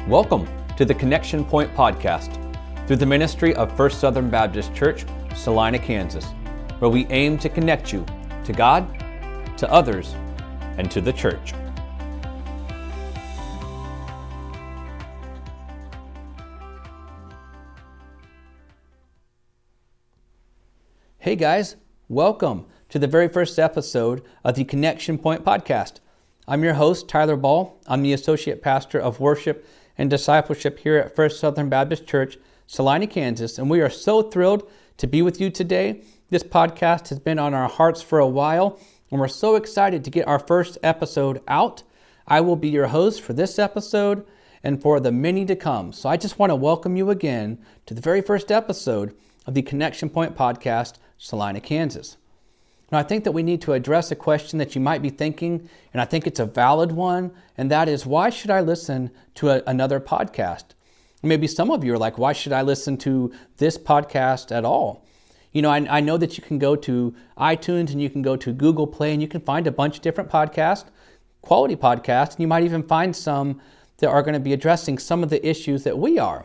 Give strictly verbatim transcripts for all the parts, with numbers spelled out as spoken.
Welcome to the Connection Point Podcast through the ministry of First Southern Baptist Church, Salina, Kansas, where we aim to connect you to God, to others, and to the church. Hey guys, welcome to the very first episode of the Connection Point Podcast. I'm your host, Tyler Ball. I'm the Associate Pastor of Worship and Discipleship here at First Southern Baptist Church, Salina, Kansas, and we are so thrilled to be with you today. This podcast has been on our hearts for a while, and we're so excited to get our first episode out. I will be your host for this episode and for the many to come. So I just want to welcome you again to the very first episode of the Connection Point Podcast, Salina, Kansas. Now, I think that we need to address a question that you might be thinking, and I think it's a valid one, and that is, why should I listen to a, another podcast? Maybe some of you are like, why should I listen to this podcast at all? You know, I, I know that you can go to iTunes and you can go to Google Play and you can find a bunch of different podcasts, quality podcasts, and you might even find some that are going to be addressing some of the issues that we are.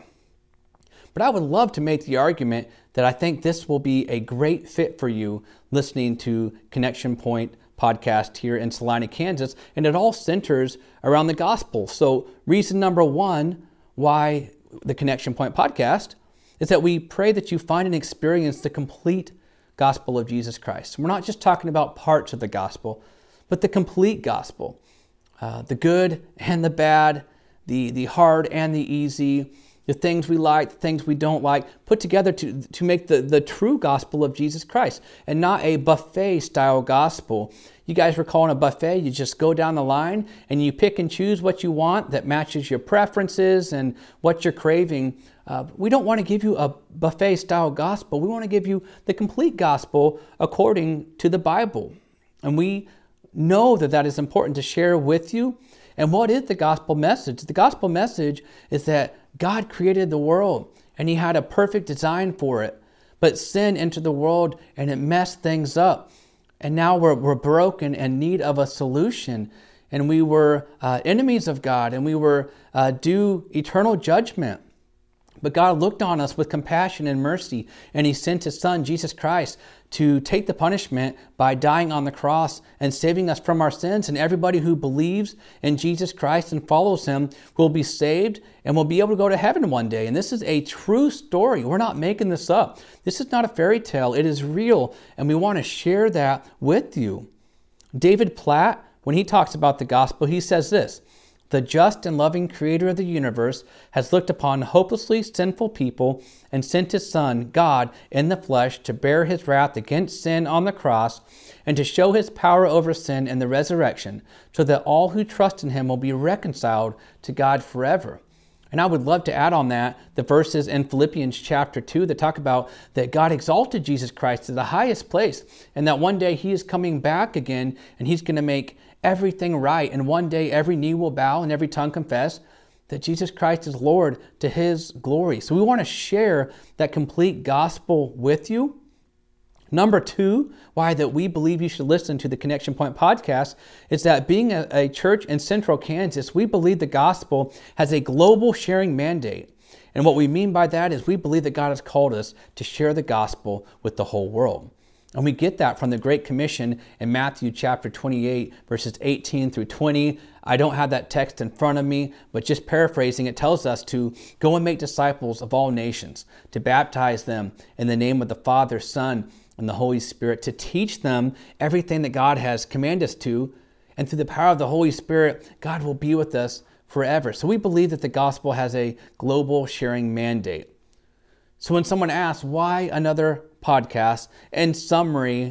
But I would love to make the argument that I think this will be a great fit for you listening to Connection Point Podcast here in Salina, Kansas, and it all centers around the gospel. So reason number one why the Connection Point Podcast is that we pray that you find and experience the complete gospel of Jesus Christ. We're not just talking about parts of the gospel, but the complete gospel, uh, the good and the bad, the, the hard and the easy, the things we like, the things we don't like, put together to, to make the, the true gospel of Jesus Christ, and not a buffet-style gospel. You guys were calling a buffet, you just go down the line and you pick and choose what you want that matches your preferences and what you're craving. Uh, we don't want to give you a buffet-style gospel. We want to give you the complete gospel according to the Bible. And we know that that is important to share with you. And what is the gospel message? The gospel message is that God created the world and He had a perfect design for it. But sin entered the world and it messed things up. And now we're, we're broken and in need of a solution. And we were uh, enemies of God and we were uh, due eternal judgment. But God looked on us with compassion and mercy, and He sent His Son, Jesus Christ, to take the punishment by dying on the cross and saving us from our sins. And everybody who believes in Jesus Christ and follows Him will be saved and will be able to go to heaven one day. And this is a true story. We're not making this up. This is not a fairy tale. It is real, and we want to share that with you. David Platt, when he talks about the gospel, he says this: "The just and loving Creator of the universe has looked upon hopelessly sinful people and sent His Son, God, in the flesh to bear His wrath against sin on the cross and to show His power over sin in the resurrection, so that all who trust in Him will be reconciled to God forever." And I would love to add on that the verses in Philippians chapter two that talk about that God exalted Jesus Christ to the highest place and that one day He is coming back again and He's going to make everything right. And one day every knee will bow and every tongue confess that Jesus Christ is Lord to His glory. So we want to share that complete gospel with you. Number two, why that we believe you should listen to the Connection Point Podcast is that being a, a church in Central Kansas, we believe the gospel has a global sharing mandate. And what we mean by that is we believe that God has called us to share the gospel with the whole world. And we get that from the Great Commission in Matthew chapter twenty-eight, verses eighteen through twenty. I don't have that text in front of me, but just paraphrasing, it tells us to go and make disciples of all nations, to baptize them in the name of the Father, Son, and the Holy Spirit, to teach them everything that God has commanded us to. And through the power of the Holy Spirit, God will be with us forever. So we believe that the gospel has a global sharing mandate. So when someone asks, why another podcast? In summary,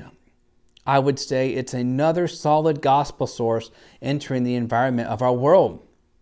I would say it's another solid gospel source entering the environment of our world.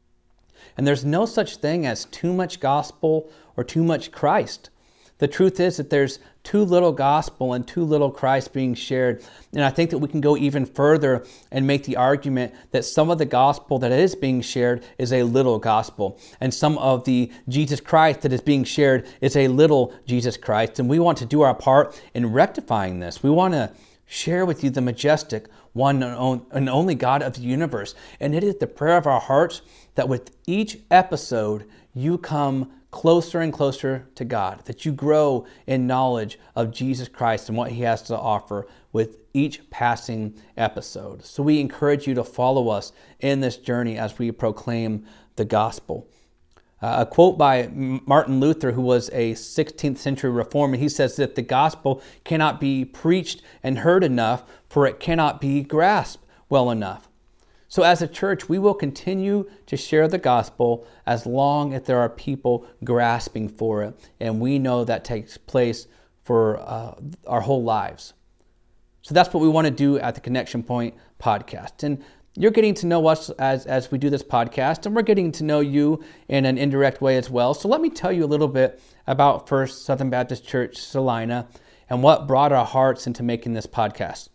And there's no such thing as too much gospel or too much Christ. The truth is that there's too little gospel and too little Christ being shared. And I think that we can go even further and make the argument that some of the gospel that is being shared is a little gospel. And some of the Jesus Christ that is being shared is a little Jesus Christ. And we want to do our part in rectifying this. We want to share with you the majestic, one and only God of the universe. And it is the prayer of our hearts that with each episode, you come closer and closer to God, that you grow in knowledge of Jesus Christ and what he has to offer with each passing episode. So we encourage you to follow us in this journey as we proclaim the gospel. Uh, a quote by Martin Luther, who was a sixteenth century reformer, he says that the gospel cannot be preached and heard enough, for it cannot be grasped well enough. So as a church, we will continue to share the gospel as long as there are people grasping for it. And we know that takes place for uh, our whole lives. So that's what we want to do at the Connection Point podcast. And you're getting to know us as, as we do this podcast, and we're getting to know you in an indirect way as well. So let me tell you a little bit about First Southern Baptist Church Salina and what brought our hearts into making this podcast.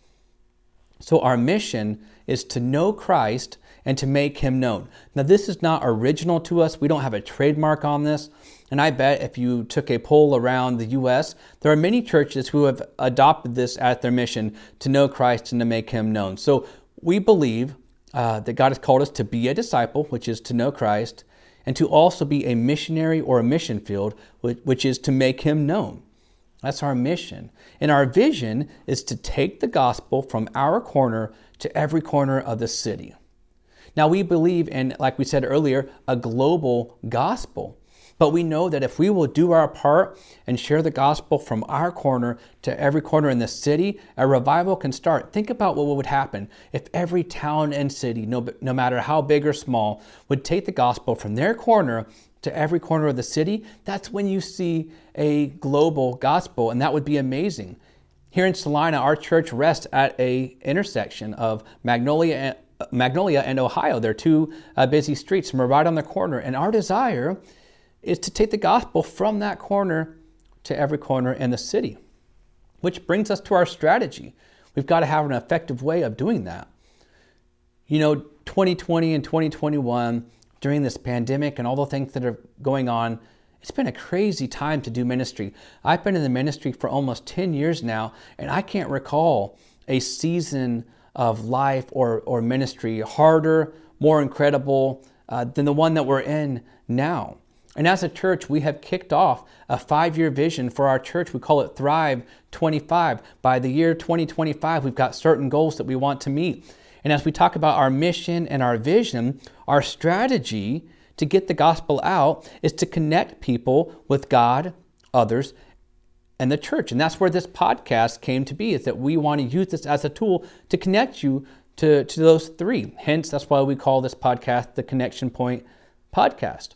So our mission is to know Christ and to make him known. Now, this is not original to us. We don't have a trademark on this. And I bet if you took a poll around the U S, there are many churches who have adopted this as their mission, to know Christ and to make him known. So we believe uh, that God has called us to be a disciple, which is to know Christ, and to also be a missionary or a mission field, which, which is to make him known. That's our mission. And our vision is to take the gospel from our corner to every corner of the city. Now, we believe in, like we said earlier, a global gospel. But we know that if we will do our part and share the gospel from our corner to every corner in the city, a revival can start. Think about what would happen if every town and city, no, no matter how big or small, would take the gospel from their corner to every corner of the city. That's when you see a global gospel, and that would be amazing. Here in Salina, our church rests at a intersection of Magnolia and, Magnolia and Ohio. They're two uh, busy streets, and we're right on the corner. And our desire is to take the gospel from that corner to every corner in the city, which brings us to our strategy. We've got to have an effective way of doing that. You know, twenty twenty and twenty twenty-one, during this pandemic and all the things that are going on, it's been a crazy time to do ministry. I've been in the ministry for almost ten years now, and I can't recall a season of life or, or ministry harder, more incredible uh, than the one that we're in now. And as a church, we have kicked off a five-year vision for our church. We call it Thrive twenty-five. By the year twenty twenty-five, we've got certain goals that we want to meet. And as we talk about our mission and our vision, our strategy to get the gospel out is to connect people with God, others, and the church. And that's where this podcast came to be, is that we want to use this as a tool to connect you to, to those three. Hence, that's why we call this podcast the Connection Point Podcast.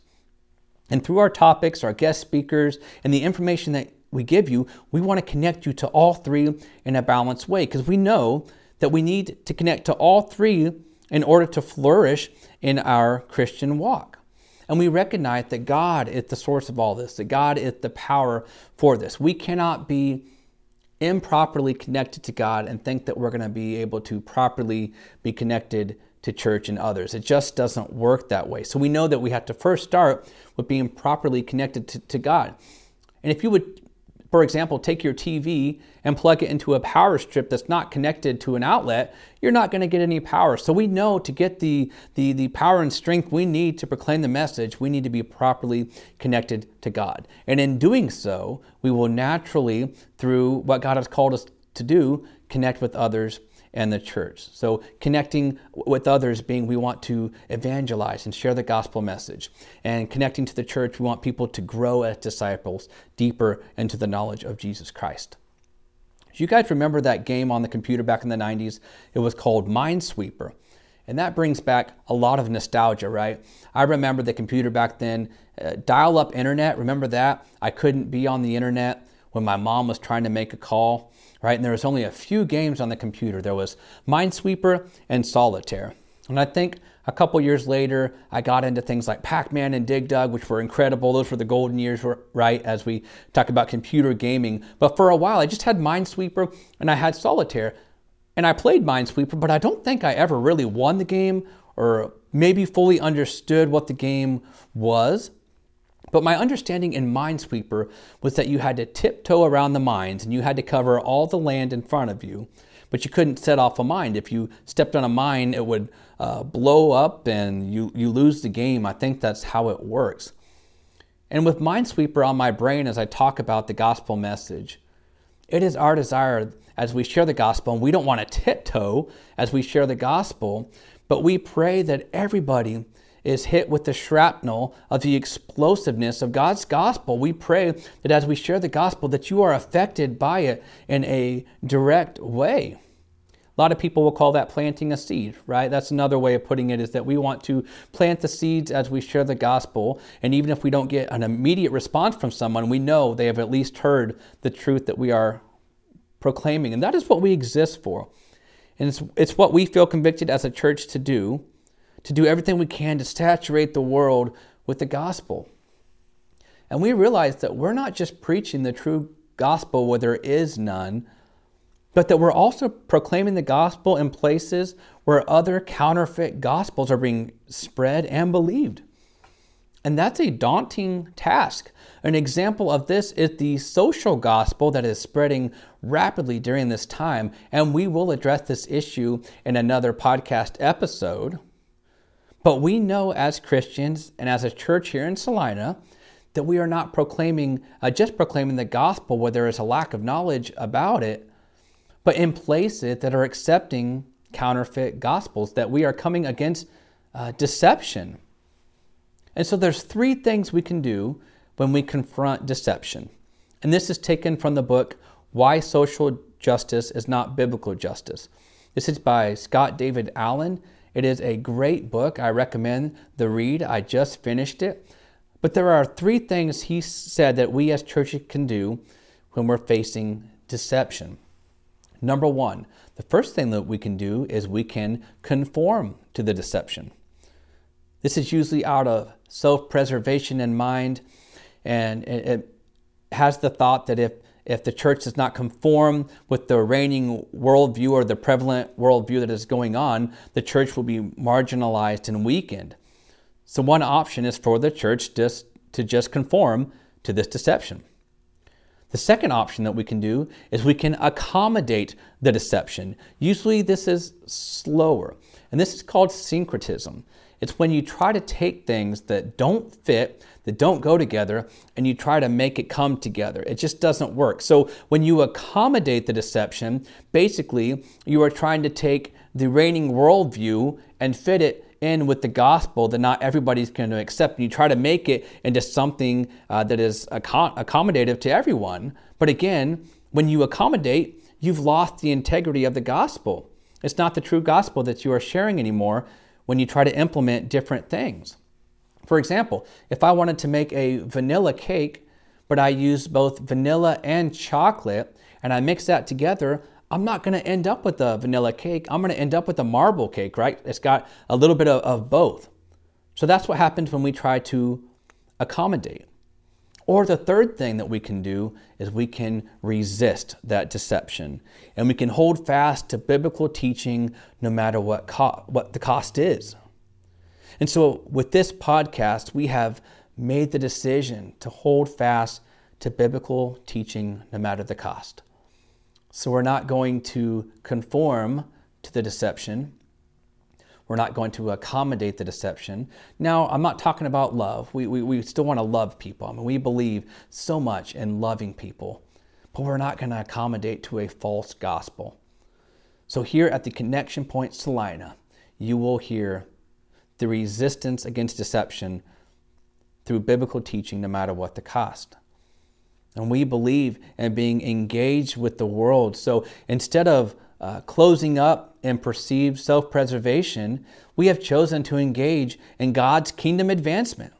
And through our topics, our guest speakers, and the information that we give you, we want to connect you to all three in a balanced way, because we know that we need to connect to all three in order to flourish in our Christian walk. And we recognize that God is the source of all this, that God is the power for this. We cannot be improperly connected to God and think that we're going to be able to properly be connected to church and others. It just doesn't work that way. So we know that we have to first start with being properly connected to, to God. And if you would, for example, take your T V and plug it into a power strip that's not connected to an outlet, you're not going to get any power. So we know to get the, the, the power and strength we need to proclaim the message, we need to be properly connected to God. And in doing so, we will naturally, through what God has called us to do, connect with others and the church. So connecting with others being we want to evangelize and share the gospel message. And connecting to the church, we want people to grow as disciples deeper into the knowledge of Jesus Christ. You guys remember that game on the computer back in the nineties? It was called Minesweeper. And that brings back a lot of nostalgia, right? I remember the computer back then, uh, dial-up internet, remember that? I couldn't be on the internet when my mom was trying to make a call. Right? And there was only a few games on the computer. There was Minesweeper and Solitaire. And I think a couple years later, I got into things like Pac-Man and Dig Dug, which were incredible. Those were the golden years, right, as we talk about computer gaming. But for a while, I just had Minesweeper and I had Solitaire. And I played Minesweeper, but I don't think I ever really won the game or maybe fully understood what the game was. But my understanding in Minesweeper was that you had to tiptoe around the mines and you had to cover all the land in front of you. but you couldn't set off a mine. If you stepped on a mine, it would uh, blow up and you, you lose the game. I think that's how it works. And with Minesweeper on my brain as I talk about the gospel message, it is our desire as we share the gospel, and we don't want to tiptoe as we share the gospel, but we pray that everybody is hit with the shrapnel of the explosiveness of God's gospel. We pray that as we share the gospel, that you are affected by it in a direct way. A lot of people will call that planting a seed, right? That's another way of putting it, is that we want to plant the seeds as we share the gospel. And even if we don't get an immediate response from someone, we know they have at least heard the truth that we are proclaiming. And that is what we exist for. And it's, it's what we feel convicted as a church to do, to do everything we can to saturate the world with the gospel. And we realize that we're not just preaching the true gospel where there is none, but that we're also proclaiming the gospel in places where other counterfeit gospels are being spread and believed. And that's a daunting task. An example of this is the social gospel that is spreading rapidly during this time. And we will address this issue in another podcast episode. But we know as Christians and as a church here in Salina that we are not proclaiming, uh, just proclaiming the gospel where there is a lack of knowledge about it, but in places that are accepting counterfeit gospels, that we are coming against uh, deception. And so there's three things we can do when we confront deception. And this is taken from the book, Why Social Justice is Not Biblical Justice. This is by Scott David Allen. It is a great book. I recommend the read. I just finished it. But there are three things he said that we as churches can do when we're facing deception. Number one, the first thing that we can do is we can conform to the deception. This is usually out of self-preservation in mind, and it has the thought that if, if the church does not conform with the reigning worldview or the prevalent worldview that is going on, the church will be marginalized and weakened. So one option is for the church just to just conform to this deception. The second option that we can do is we can accommodate the deception. Usually this is slower, and this is called syncretism. It's when you try to take things that don't fit, that don't go together, and you try to make it come together. It just doesn't work. So when you accommodate the deception, basically you are trying to take the reigning worldview and fit it in with the gospel that not everybody's going to accept. And you try to make it into something uh, that is accom- accommodative to everyone. But again, when you accommodate, you've lost the integrity of the gospel. It's not the true gospel that you are sharing anymore when you try to implement different things. For example, if I wanted to make a vanilla cake, but I use both vanilla and chocolate, and I mix that together, I'm not going to end up with a vanilla cake. I'm going to end up with a marble cake, right? It's got a little bit of, of both. So that's what happens when we try to accommodate. Or the third thing that we can do is we can resist that deception. And we can hold fast to biblical teaching no matter what, co- what the cost is. And so with this podcast, we have made the decision to hold fast to biblical teaching no matter the cost. So we're not going to conform to the deception. We're not going to accommodate the deception. Now, I'm not talking about love. We, we, we still want to love people. I mean, we believe so much in loving people, but we're not going to accommodate to a false gospel. So here at the Connection Point Salina, you will hear the resistance against deception through biblical teaching no matter what the cost. And we believe in being engaged with the world. So instead of uh, closing up and perceived self-preservation, we have chosen to engage in God's kingdom advancement.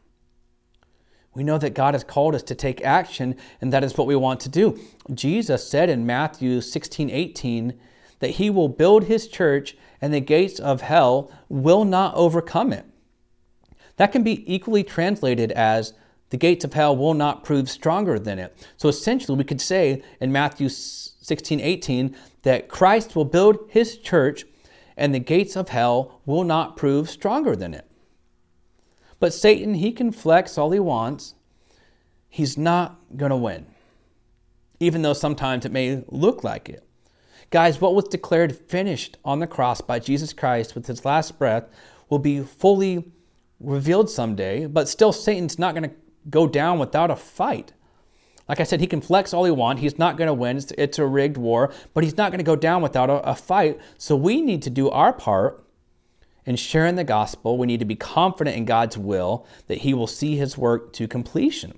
We know that God has called us to take action, and that is what we want to do. Jesus said in Matthew sixteen eighteen that he will build his church and the gates of hell will not overcome it. That can be equally translated as the gates of hell will not prove stronger than it. So essentially we could say in Matthew sixteen eighteen that Christ will build his church and the gates of hell will not prove stronger than it. But Satan, he can flex all he wants. He's not going to win, even though sometimes it may look like it. Guys, what was declared finished on the cross by Jesus Christ with his last breath will be fully revealed someday, but still Satan's not going to go down without a fight. Like I said, he can flex all he wants. He's not going to win. It's, it's a rigged war, but he's not going to go down without a, a fight. So we need to do our part in sharing the gospel. We need to be confident in God's will that he will see his work to completion.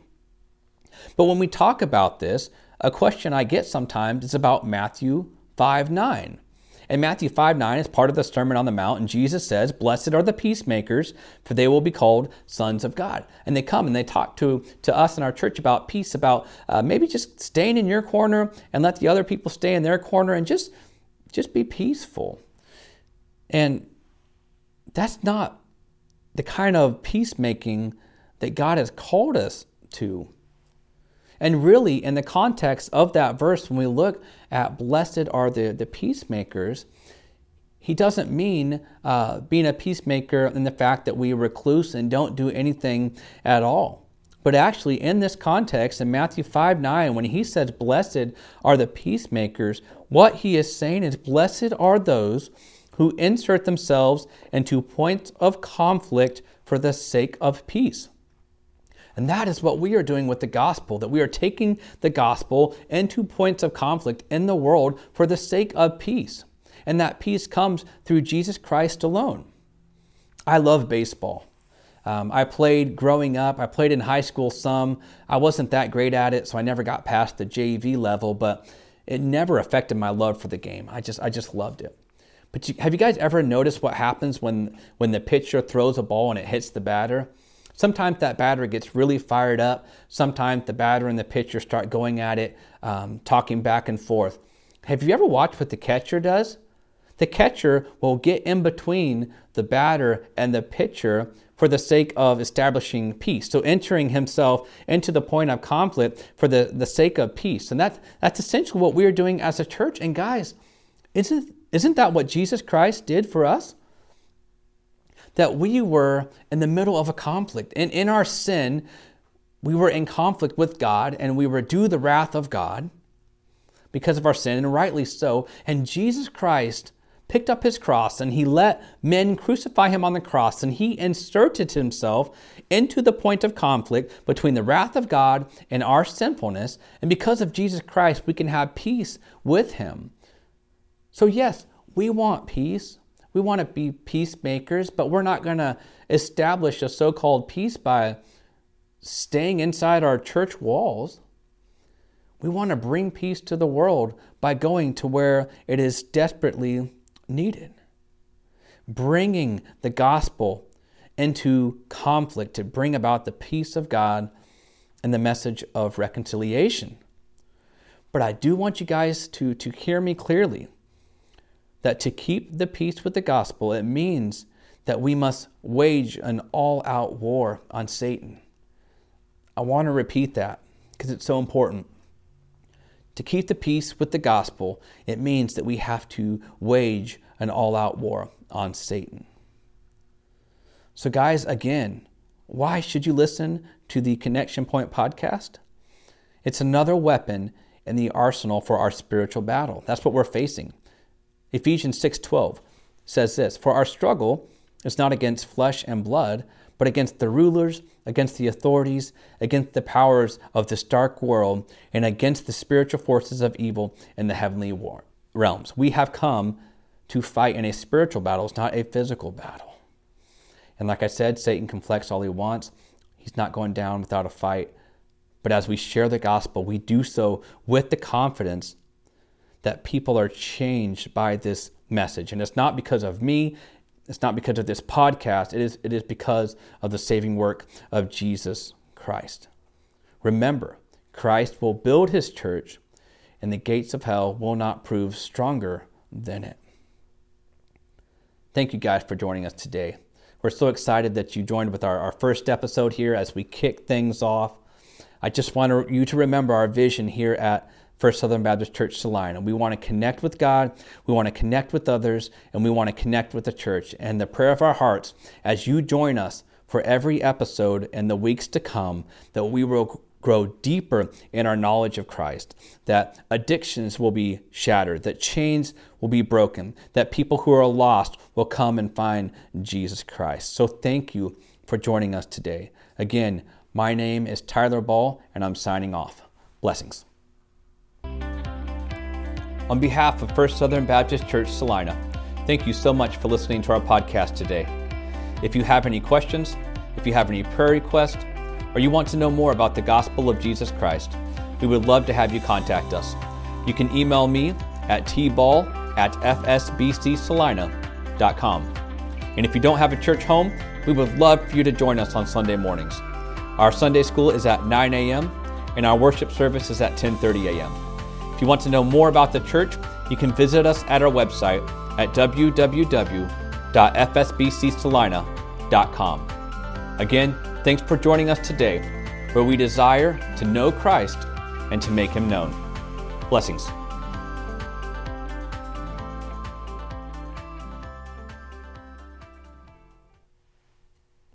But when we talk about this, a question I get sometimes is about Matthew five nine. And Matthew five nine is part of the Sermon on the Mount, and Jesus says, "Blessed are the peacemakers, for they will be called sons of God." And they come and they talk to, to us in our church about peace, about uh, maybe just staying in your corner and let the other people stay in their corner and just, just be peaceful. And that's not the kind of peacemaking that God has called us to. And really, in the context of that verse, when we look at blessed are the, the peacemakers, he doesn't mean uh, being a peacemaker in the fact that we recluse and don't do anything at all. But actually, in this context, in Matthew five nine, when he says, "Blessed are the peacemakers," what he is saying is, blessed are those who insert themselves into points of conflict for the sake of peace. And that is what we are doing with the gospel, that we are taking the gospel into points of conflict in the world for the sake of peace. And that peace comes through Jesus Christ alone. I love baseball. Um, I played growing up. I played in high school some. I wasn't that great at it, so I never got past the J V level, but it never affected my love for the game. I just I just loved it. But you, have you guys ever noticed what happens when, when the pitcher throws a ball and it hits the batter? Sometimes that batter gets really fired up. Sometimes the batter and the pitcher start going at it, um, talking back and forth. Have you ever watched what the catcher does? The catcher will get in between the batter and the pitcher for the sake of establishing peace. So entering himself into the point of conflict for the, the sake of peace. And that, that's essentially what we are doing as a church. And guys, isn't, isn't that what Jesus Christ did for us? That we were in the middle of a conflict. And in our sin, we were in conflict with God, and we were due the wrath of God because of our sin, and rightly so. And Jesus Christ picked up his cross, and he let men crucify him on the cross, and he inserted himself into the point of conflict between the wrath of God and our sinfulness. And because of Jesus Christ, we can have peace with him. So yes, we want peace. We want to be peacemakers, but we're not going to establish a so-called peace by staying inside our church walls. We want to bring peace to the world by going to where it is desperately needed. Bringing the gospel into conflict to bring about the peace of God and the message of reconciliation. But I do want you guys to, to hear me clearly. That to keep the peace with the gospel, it means that we must wage an all-out war on Satan. I want to repeat that because it's so important. To keep the peace with the gospel, it means that we have to wage an all-out war on Satan. So guys, again, why should you listen to the Connection Point podcast? It's another weapon in the arsenal for our spiritual battle. That's what we're facing. Ephesians six twelve says this, "For our struggle is not against flesh and blood, but against the rulers, against the authorities, against the powers of this dark world, and against the spiritual forces of evil in the heavenly war realms." We have come to fight in a spiritual battle. It's not a physical battle. And like I said, Satan can flex all he wants. He's not going down without a fight. But as we share the gospel, we do so with the confidence that people are changed by this message. And it's not because of me. It's not because of this podcast. It is, it is because of the saving work of Jesus Christ. Remember, Christ will build his church, and the gates of hell will not prove stronger than it. Thank you guys for joining us today. We're so excited that you joined with our, our first episode here as we kick things off. I just want you to remember our vision here at First Southern Baptist Church Salina. We want to connect with God, we want to connect with others, and we want to connect with the church. And the prayer of our hearts, as you join us for every episode in the weeks to come, that we will grow deeper in our knowledge of Christ, that addictions will be shattered, that chains will be broken, that people who are lost will come and find Jesus Christ. So thank you for joining us today. Again, my name is Tyler Ball, and I'm signing off. Blessings. On behalf of First Southern Baptist Church Salina, thank you so much for listening to our podcast today. If you have any questions, if you have any prayer requests, or you want to know more about the gospel of Jesus Christ, we would love to have you contact us. You can email me at tball at f s b c salina dot com. And if you don't have a church home, we would love for you to join us on Sunday mornings. Our Sunday school is at nine a.m. and our worship service is at ten thirty a.m. If you want to know more about the church, you can visit us at our website at w w w dot f s b c salina dot com. Again, thanks for joining us today, where we desire to know Christ and to make Him known. Blessings.